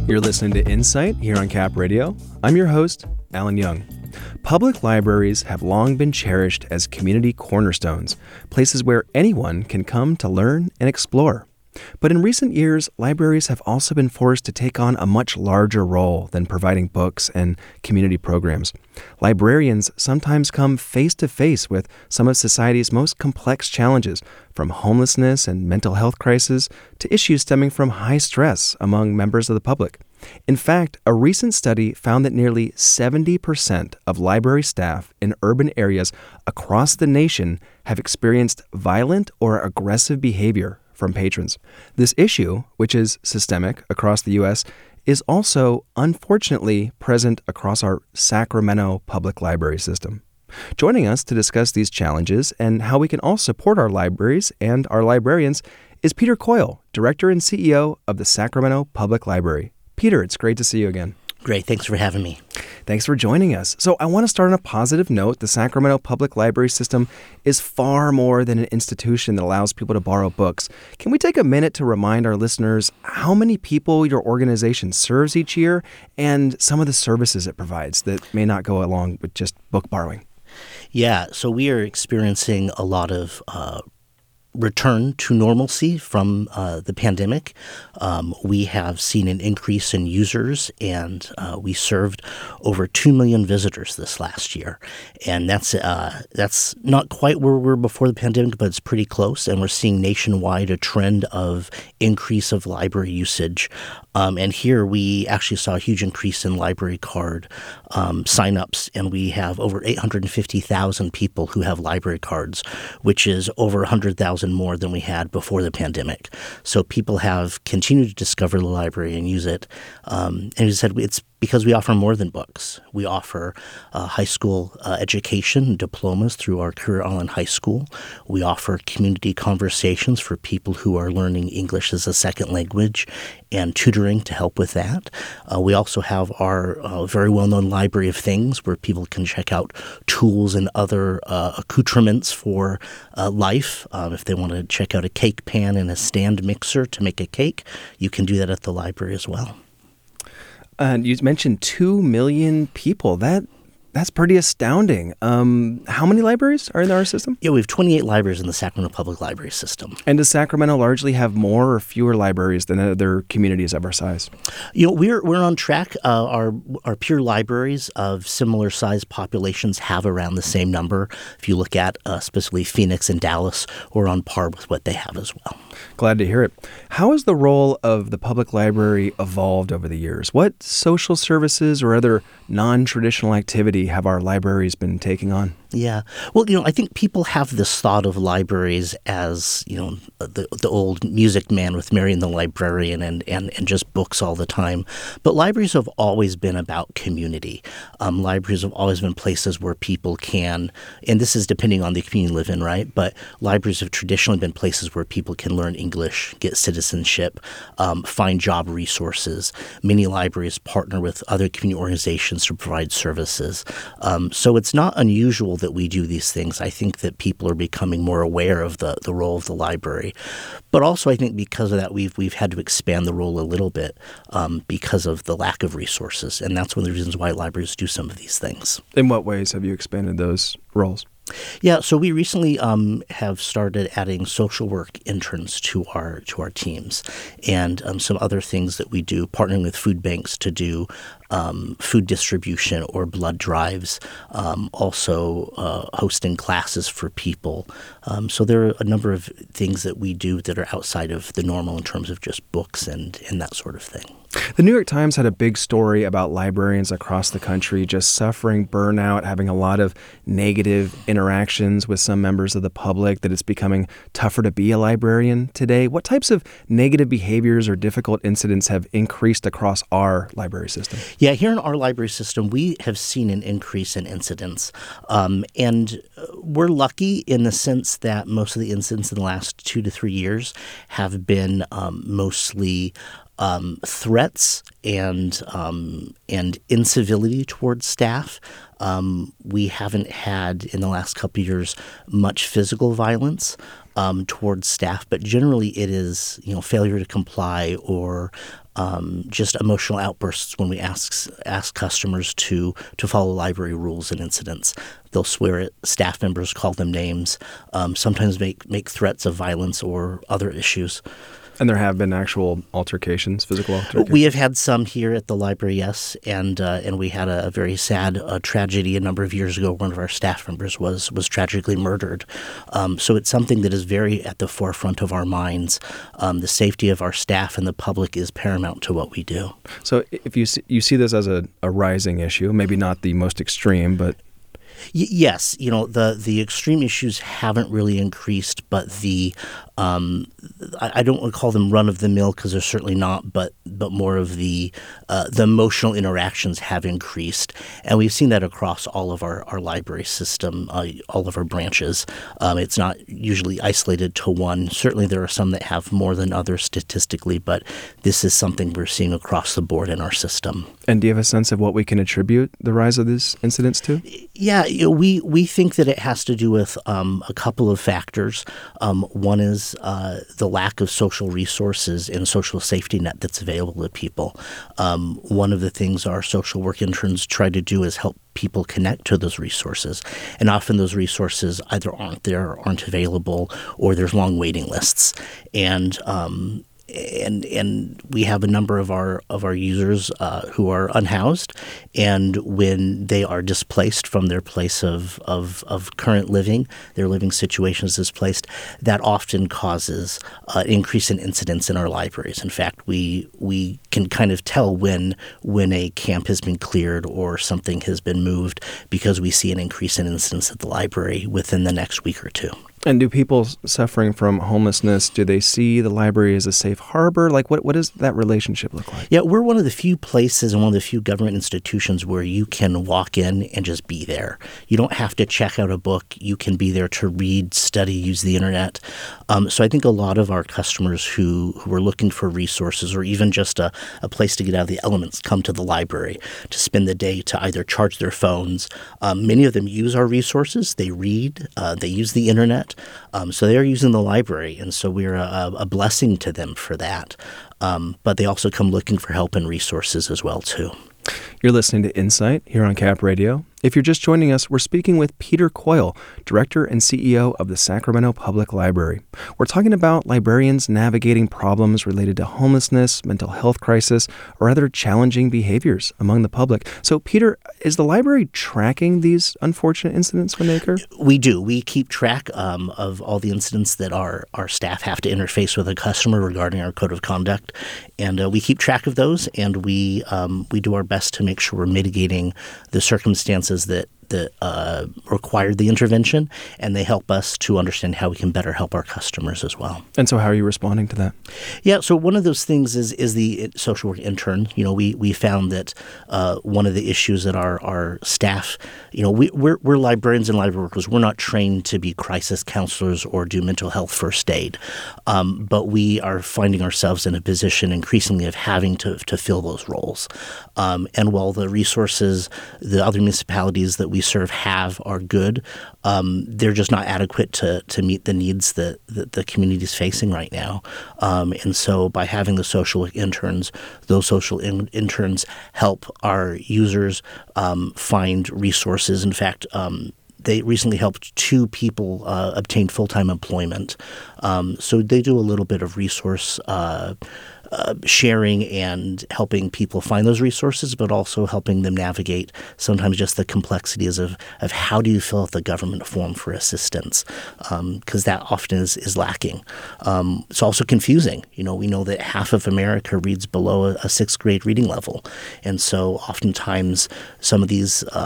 You're listening to Insight here on Cap Radio. I'm your host, Alan Young. Public libraries have long been cherished as community cornerstones, places where anyone can come to learn and explore. But in recent years, libraries have also been forced to take on a much larger role than providing books and community programs. Librarians sometimes come face to face with some of society's most complex challenges, from homelessness and mental health crises to issues stemming from high stress among members of the public. In fact, a recent study found that nearly 70% of library staff in urban areas across the nation have experienced violent or aggressive behavior from patrons. This issue, which is systemic across the U.S., is also, unfortunately, present across our Sacramento public library system. Joining us to discuss these challenges and how we can all support our libraries and our librarians is Peter Coyle, Director and CEO of the Sacramento Public Library. Peter, it's great to see you again. Great. Thanks for having me. Thanks for joining us. So I want to start on a positive note. The Sacramento Public Library System is far more than an institution that allows people to borrow books. Can we take a minute to remind our listeners how many people your organization serves each year and some of the services it provides that may not go along with just book borrowing? Yeah, so we are experiencing a lot of return to normalcy from the pandemic. We have seen an increase in users, and we served over 2 million visitors this last year. And that's not quite where we were before the pandemic, but it's pretty close. And we're seeing nationwide a trend of increase of library usage. And here we actually saw a huge increase in library card signups, and we have over 850,000 people who have library cards, which is over 100,000 more than we had before the pandemic. So people have continued to discover the library and use it. And as I said, it's because we offer more than books. We offer high school education diplomas through our Career Island High School. We offer community conversations for people who are learning English as a second language and tutoring to help with that. We also have our very well-known Library of Things, where people can check out tools and other accoutrements for life. If they want to check out a cake pan and a stand mixer to make a cake, you can do that at the library as well. And you mentioned 2 million people. That's pretty astounding. How many libraries are in our system? Yeah, we have 28 libraries in the Sacramento Public Library System. And does Sacramento largely have more or fewer libraries than other communities of our size? We're on track. Our peer libraries of similar size populations have around the same number. If you look at specifically Phoenix and Dallas, we're on par with what they have as well. Glad to hear it. How has the role of the public library evolved over the years? What social services or other non-traditional activity have our libraries been taking on? Yeah. Well, I think people have this thought of libraries as, the old Music Man with Marian the Librarian and just books all the time. But libraries have always been about community. Libraries have always been places where people can, and this is depending on the community you live in, right? But libraries have traditionally been places where people can learn English, get citizenship, find job resources. Many libraries partner with other community organizations to provide services. So it's not unusual that we do these things. I think that people are becoming more aware of the role of the library. But also I think because of that, we've had to expand the role a little bit because of the lack of resources. And that's one of the reasons why libraries do some of these things. In what ways have you expanded those roles? Yeah, so we recently have started adding social work interns to our teams, and some other things that we do, partnering with food banks to do food distribution or blood drives, also hosting classes for people. So there are a number of things that we do that are outside of the normal in terms of just books and that sort of thing. The New York Times had a big story about librarians across the country just suffering burnout, having a lot of negative interactions with some members of the public, that it's becoming tougher to be a librarian today. What types of negative behaviors or difficult incidents have increased across our library system? Yeah, here in our library system, we have seen an increase in incidents. And we're lucky in the sense that most of the incidents in the last 2 to 3 years have been mostly threats and incivility towards staff. We haven't had in the last couple of years much physical violence towards staff, but generally it is failure to comply or just emotional outbursts when we ask customers to follow library rules and incidents. They'll swear at staff members, call them names, sometimes make threats of violence or other issues. And there have been actual altercations, physical altercations? We have had some here at the library, yes, and we had a very sad tragedy a number of years ago. One of our staff members was tragically murdered. So it's something that is very at the forefront of our minds. The safety of our staff and the public is paramount to what we do. So if you see this as a rising issue, maybe not the most extreme, but... Yes, the extreme issues haven't really increased, but the I don't want to call them run of the mill because they're certainly not, but more of the emotional interactions have increased, and we've seen that across all of our library system, all of our branches. It's not usually isolated to one. Certainly, there are some that have more than others statistically, but this is something we're seeing across the board in our system. And do you have a sense of what we can attribute the rise of these incidents to? Yeah, we think that it has to do with a couple of factors. One is the lack of social resources and social safety net that's available to people. One of the things our social work interns try to do is help people connect to those resources. And often those resources either aren't there or aren't available, or there's long waiting lists. And we have a number of our users who are unhoused, and when they are displaced from their place of current living, their living situation is displaced, that often causes an increase in incidents in our libraries. In fact, we can kind of tell when a camp has been cleared or something has been moved because we see an increase in incidents at the library within the next week or two. And do people suffering from homelessness, do they see the library as a safe harbor? Like, what does that relationship look like? Yeah, we're one of the few places and one of the few government institutions where you can walk in and just be there. You don't have to check out a book. You can be there to read, study, use the internet. So I think a lot of our customers who are looking for resources or even just a place to get out of the elements come to the library to spend the day to either charge their phones. Many of them use our resources. They read. They use the internet. So they are using the library, and so we're a blessing to them for that. But they also come looking for help and resources as well, too. You're listening to Insight here on Cap Radio. If you're just joining us, we're speaking with Peter Coyle, Director and CEO of the Sacramento Public Library. We're talking about librarians navigating problems related to homelessness, mental health crisis, or other challenging behaviors among the public. So, Peter, is the library tracking these unfortunate incidents when they occur? We do. We keep track of all the incidents that our staff have to interface with a customer regarding our code of conduct, and we keep track of those, and we do our best to make sure we're mitigating the circumstances that required the intervention, and they help us to understand how we can better help our customers as well. And so how are you responding to that? Yeah, so one of those things is the social work intern. We found that one of the issues that our staff, we're librarians and library workers. We're not trained to be crisis counselors or do mental health first aid, but we are finding ourselves in a position increasingly of having to fill those roles. And while the resources the other municipalities that we serve are good, they're just not adequate to meet the needs that the community is facing right now. And so by having the social interns, those social interns help our users find resources. In fact, they recently helped 2 people obtain full-time employment. So they do a little bit of resource sharing and helping people find those resources, but also helping them navigate sometimes just the complexities of how do you fill out the government form for assistance, because that often is lacking. It's also confusing. We know that half of America reads below a 6th grade reading level, and so oftentimes some of these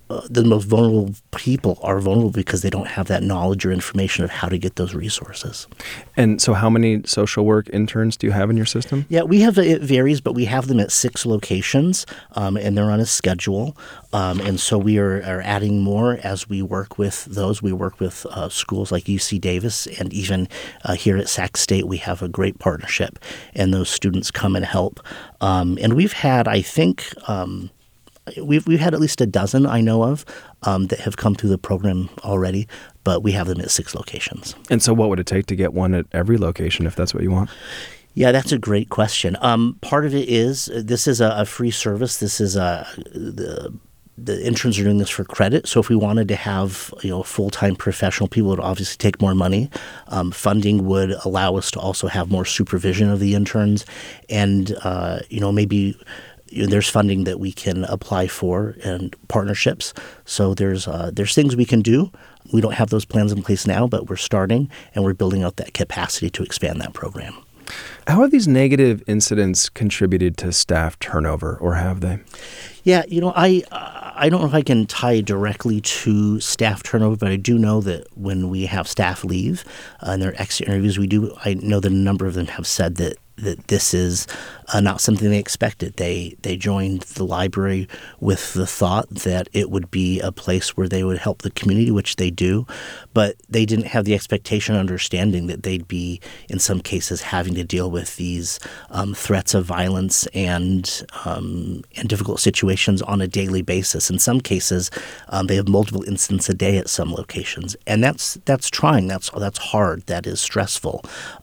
the most vulnerable people are vulnerable because they don't have that knowledge or information of how to get those resources. And so how many social work interns do you have in your system? Yeah, it varies, but we have them at 6 locations, and they're on a schedule. And so we are adding more as we work with those. We work with schools like UC Davis, and even here at Sac State, we have a great partnership, and those students come and help. And we've had, I think, we've had at least a dozen I know of that have come through the program already, but we have them at 6 locations. And so what would it take to get one at every location if that's what you want? Yeah, that's a great question. Part of it is this is a free service. This is the interns are doing this for credit. So if we wanted to have full-time professional people, it would obviously take more money. Funding would allow us to also have more supervision of the interns, and maybe there's funding that we can apply for and partnerships. So there's things we can do. We don't have those plans in place now, but we're starting and we're building out that capacity to expand that program. How have these negative incidents contributed to staff turnover, or have they? Yeah, I don't know if I can tie directly to staff turnover, but I do know that when we have staff leave in their exit interviews, I know that a number of them have said that this is not something they expected. They joined the library with the thought that it would be a place where they would help the community, which they do, but they didn't have the expectation or understanding that they'd be, in some cases, having to deal with these threats of violence and difficult situations on a daily basis. In some cases, they have multiple incidents a day at some locations, and that's trying. That's hard. That is stressful.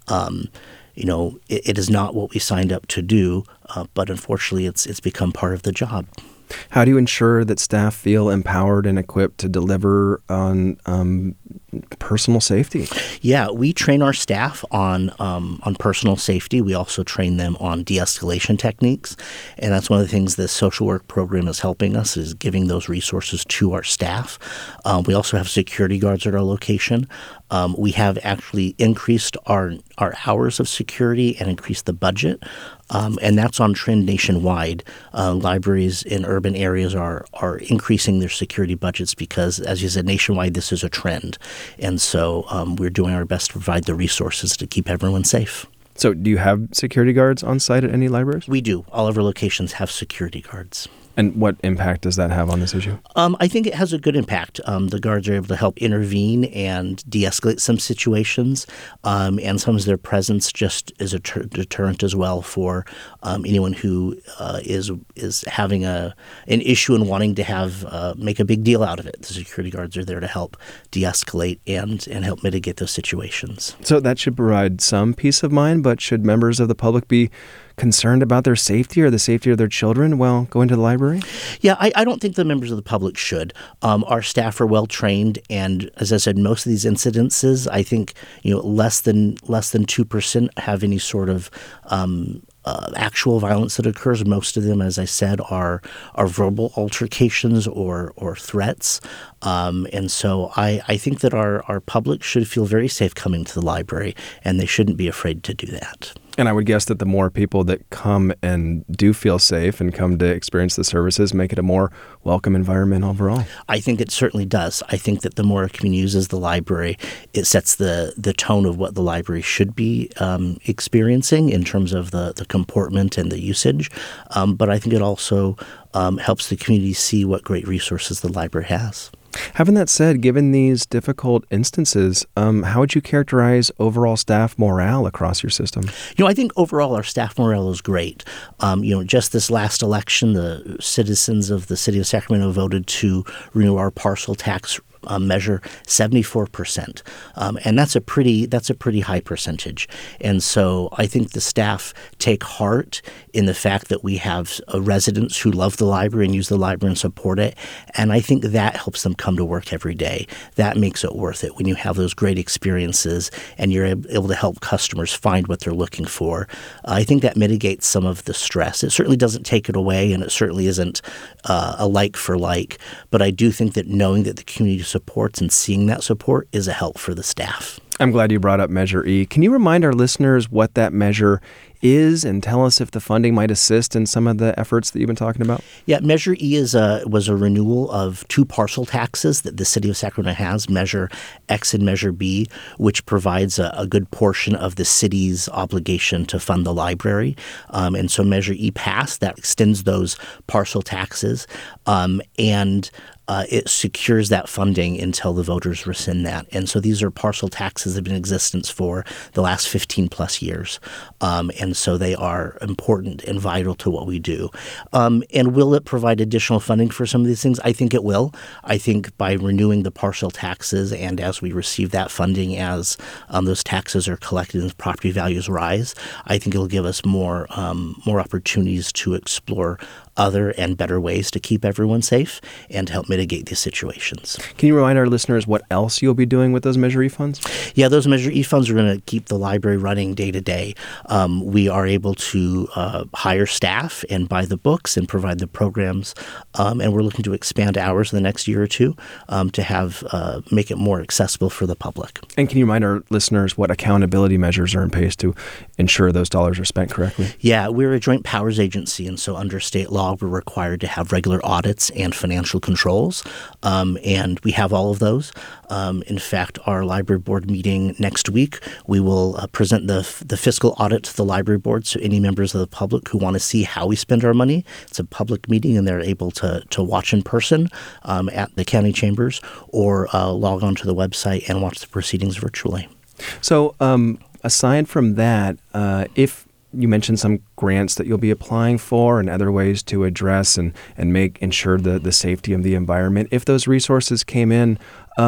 It is not what we signed up to do, but unfortunately it's become part of the job. How do you ensure that staff feel empowered and equipped to deliver on personal safety? Yeah, we train our staff on personal safety. We also train them on de-escalation techniques, and that's one of the things the social work program is helping us, is giving those resources to our staff. We also have security guards at our location. We have actually increased our hours of security and increased the budget, and that's on trend nationwide. Libraries in urban areas are increasing their security budgets because, as you said, nationwide this is a trend. And so we're doing our best to provide the resources to keep everyone safe. So do you have security guards on site at any libraries? We do. All of our locations have security guards. And what impact does that have on this issue? I think it has a good impact. The guards are able to help intervene and de-escalate some situations, and sometimes their presence just is a deterrent as well for anyone who is having an issue and wanting to make a big deal out of it. The security guards are there to help de-escalate and help mitigate those situations. So that should provide some peace of mind, but should members of the public be concerned about their safety or the safety of their children while going to the library? Yeah, I don't think the members of the public should. Our staff are well trained, and as I said, most of these incidences, I think less than 2% have any sort of actual violence that occurs. Most of them, as I said, are verbal altercations or threats. And so I think that our public should feel very safe coming to the library, and they shouldn't be afraid to do that. And I would guess that the more people that come and do feel safe and come to experience the services make it a more welcome environment overall. I think it certainly does. I think that the more a community uses the library, it sets the tone of what the library should be experiencing in terms of the comportment and the usage. But I think it also helps the community see what great resources the library has. Having that said, given these difficult instances, how would you characterize overall staff morale across your system? I think overall our staff morale is great. Just this last election, the citizens of the city of Sacramento voted to renew our parcel tax measure 74%, and that's a pretty high percentage. And so I think the staff take heart in the fact that we have residents who love the library and use the library and support it, and I think that helps them come to work every day. That makes it worth it when you have those great experiences and you're able to help customers find what they're looking for. I think that mitigates some of the stress. It certainly doesn't take it away, and it certainly isn't a like for like, but I do think that knowing that the community supports and seeing that support is a help for the staff. I'm glad you brought up Measure E. Can you remind our listeners what that measure is and tell us if the funding might assist in some of the efforts that you've been talking about? Yeah, Measure E was a renewal of 2 parcel taxes that the city of Sacramento has, Measure X and Measure B, which provides a good portion of the city's obligation to fund the library. And so Measure E passed. That extends those parcel taxes, and it secures that funding until the voters rescind that. And so these are parcel taxes that have been in existence for the last 15 plus years. And so they are important and vital to what we do. And will it provide additional funding for some of these things? I think it will. I think by renewing the parcel taxes and as we receive that funding, as those taxes are collected and property values rise, I think it'll give us more opportunities to explore other and better ways to keep everyone safe and help mitigate these situations. Can you remind our listeners what else you'll be doing with those Measure E funds? Yeah, those Measure E funds are going to keep the library running day to day. We are able to hire staff and buy the books and provide the programs, and we're looking to expand hours in the next year or two to have make it more accessible for the public. And can you remind our listeners what accountability measures are in place to ensure those dollars are spent correctly? Yeah, we're a joint powers agency, and so under state law, we're required to have regular audits and financial controls, and we have all of those. In fact, our library board meeting next week, we will present the fiscal audit to the library board, so any members of the public who want to see how we spend our money, it's a public meeting and they're able to watch in person at the county chambers or log on to the website and watch the proceedings virtually. So aside from that, if you mentioned some grants that you'll be applying for and other ways to address and ensure the safety of the environment. If those resources came in,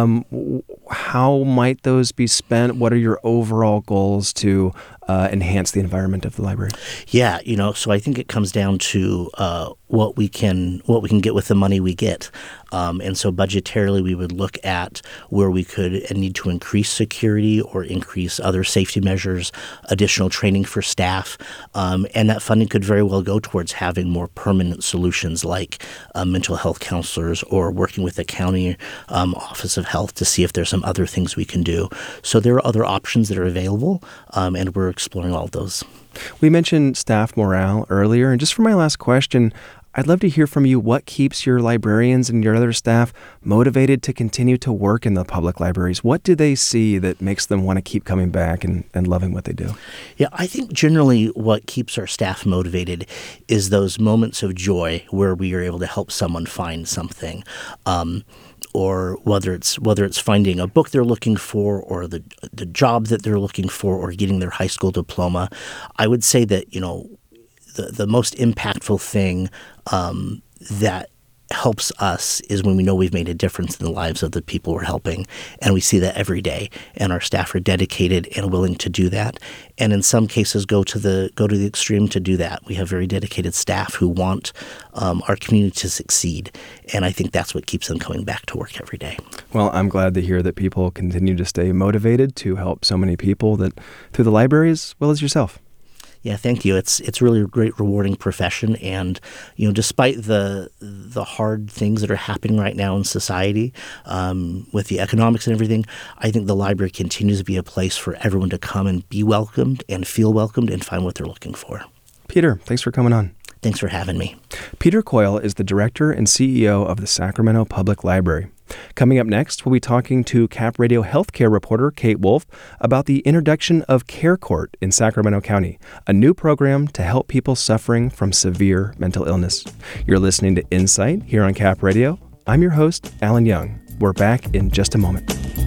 how might those be spent? What are your overall goals to enhance the environment of the library? Yeah, so I think it comes down to what we can get with the money we get. And so budgetarily, we would look at where we could and need to increase security or increase other safety measures, additional training for staff. And that funding could very well go towards having more permanent solutions like mental health counselors or working with the county Office of Health to see if there's some other things we can do. So there are other options that are available, and we're exploring all of those. We mentioned staff morale earlier, and just for my last question, I'd love to hear from you what keeps your librarians and your other staff motivated to continue to work in the public libraries. What do they see that makes them want to keep coming back and loving what they do? Yeah, I think generally what keeps our staff motivated is those moments of joy where we are able to help someone find something. Or whether it's finding a book they're looking for or the job that they're looking for or getting their high school diploma. I would say that, the most impactful thing that helps us is when we know we've made a difference in the lives of the people we're helping, and we see that every day, and our staff are dedicated and willing to do that, and in some cases go to the extreme to do that. We have very dedicated staff who want our community to succeed, and I think that's what keeps them coming back to work every day. Well, I'm glad to hear that people continue to stay motivated to help so many people that through the library as well as yourself. Yeah, thank you. It's really a great, rewarding profession, and despite the hard things that are happening right now in society, with the economics and everything, I think the library continues to be a place for everyone to come and be welcomed and feel welcomed and find what they're looking for. Peter, thanks for coming on. Thanks for having me. Peter Coyle is the director and CEO of the Sacramento Public Library. Coming up next, we'll be talking to Cap Radio healthcare reporter Kate Wolf about the introduction of Care Court in Sacramento County, a new program to help people suffering from severe mental illness. You're listening to Insight here on Cap Radio. I'm your host, Alan Young. We're back in just a moment.